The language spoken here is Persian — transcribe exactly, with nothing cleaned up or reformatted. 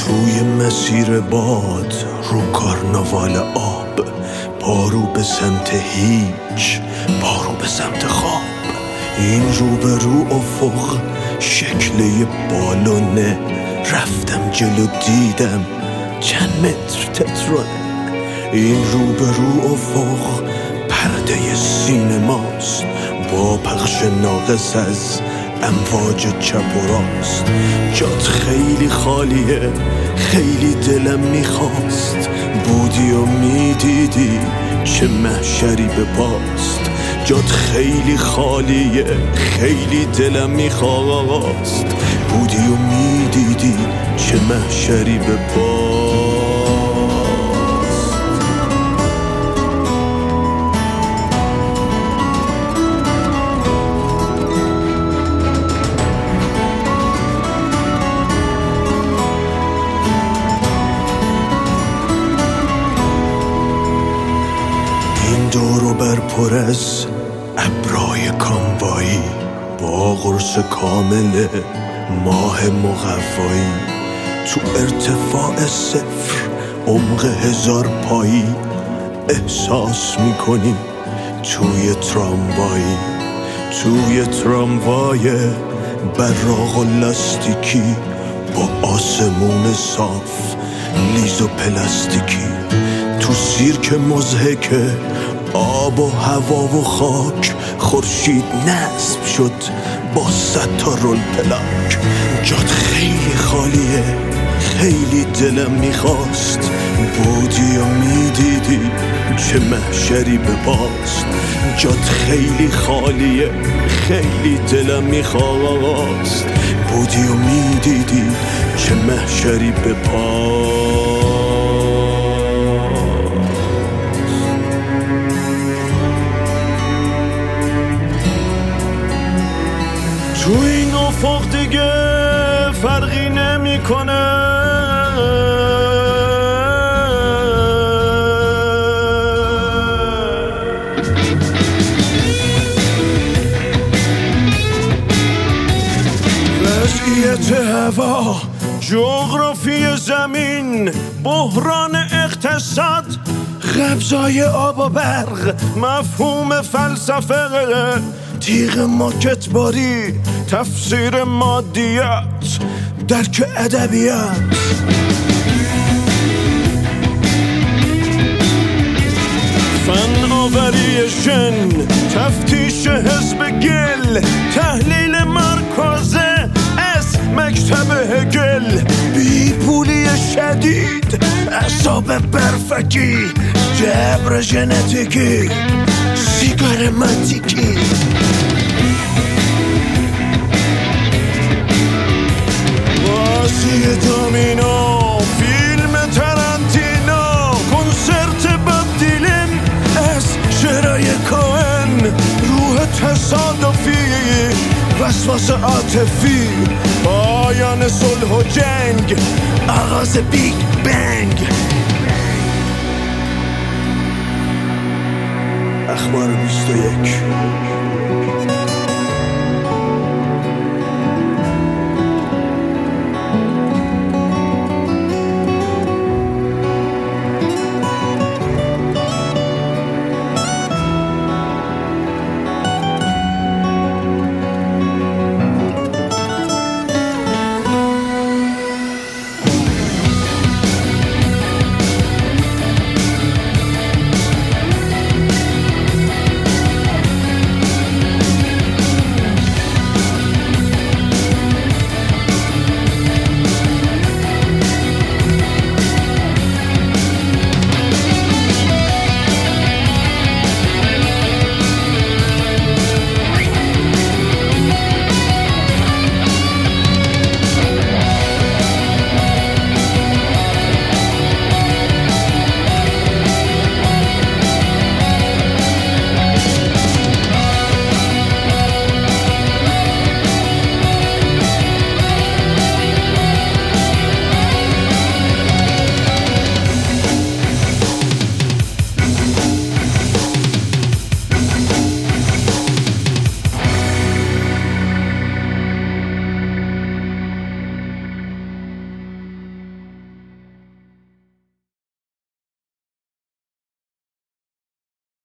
توی مسیر باد رو کارناوال آب، پارو به سمت هیچ، پارو به سمت خواب. این رو به رو افق شکل یه بالونه، رفتم جلو دیدم چند متر تترونه. این رو به رو افق پرده سینماست، با پخش ناقص از امواج چپ و راست. جات خیلی خالیه، خیلی دلم میخواست بودی و میدیدی چه محشری به پاست. جات خیلی خالیه، خیلی دلم میخواست بودی و میدیدی چه محشری به پاست. دورو بر پر از ابرای کاموایی، با قرص کامل ماه مقوایی. تو ارتفاع صفر عمق هزار پایی، احساس میکنی توی تراموایی. توی تراموای براق و لاستیکی، با آسمون صاف لیز و پلاستیکی. تو سیرک مضحکه آب و هوا و خاک، خورشید نصب شد با صد تا رول پلاک. جات خیلی خالیه، خیلی دلم میخواست بودی و میدیدی چه محشری به پاست. جات خیلی خالیه، خیلی دلم میخواست بودی و میدیدی چه محشری به پاست. تو این افق دیگه فرقی نمیکنه، وضعیت هوا، جغرافی زمین، بحران اقتصاد، قبضای آب و برق، مفهوم فلسفه، تیغ ماکتباری، تفسیر مادیات، درک ادبیات. فن آوری شن، تفتیش حزب گل، تحلیل مرکزه از مکتب هگل. بیپولی شدید، اعصاب برفکی، جبر ژنتیکی، سیگار ماتیکی. بازی دامینو، فیلم ترنتینو، کنسرت باب دیلن از شعرهای کوهن. روح تصادفی، وسواس عاطفی، پایان صلح و جنگ، آغاز بیگ بنگ. اخبار بیست و یک.